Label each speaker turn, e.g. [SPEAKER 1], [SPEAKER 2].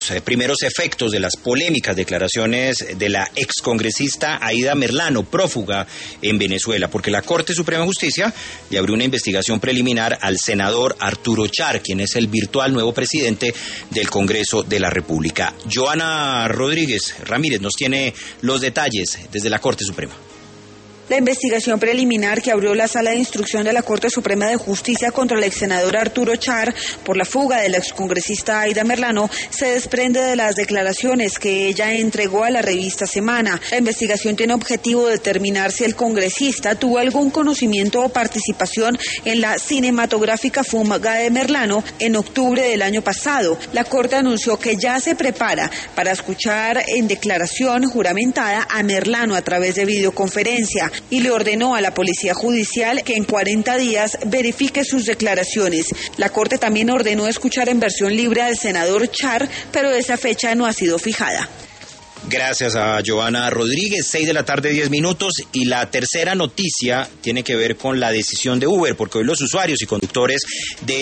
[SPEAKER 1] primeros efectos de las polémicas declaraciones de la excongresista Aida Merlano, prófuga en Venezuela, porque la Corte Suprema de Justicia le abrió una investigación preliminar al senador Arturo Char, quien es el virtual nuevo presidente del Congreso de la República. Joana Rodríguez Ramírez nos tiene los detalles desde la Corte Suprema.
[SPEAKER 2] La investigación preliminar que abrió la Sala de Instrucción de la Corte Suprema de Justicia contra el ex senador Arturo Char por la fuga del excongresista Aida Merlano se desprende de las declaraciones que ella entregó a la revista Semana. La investigación tiene objetivo determinar si el congresista tuvo algún conocimiento o participación en la cinematográfica fuga de Merlano en octubre del año pasado. La Corte anunció que ya se prepara para escuchar en declaración juramentada a Merlano a través de videoconferencia y le ordenó a la Policía Judicial que en 40 días verifique sus declaraciones. La Corte también ordenó escuchar en versión libre al senador Char, pero esa fecha no ha sido fijada.
[SPEAKER 1] Gracias a Joana Rodríguez, 6:10 p.m. Y la tercera noticia tiene que ver con la decisión de Uber, porque hoy los usuarios y conductores de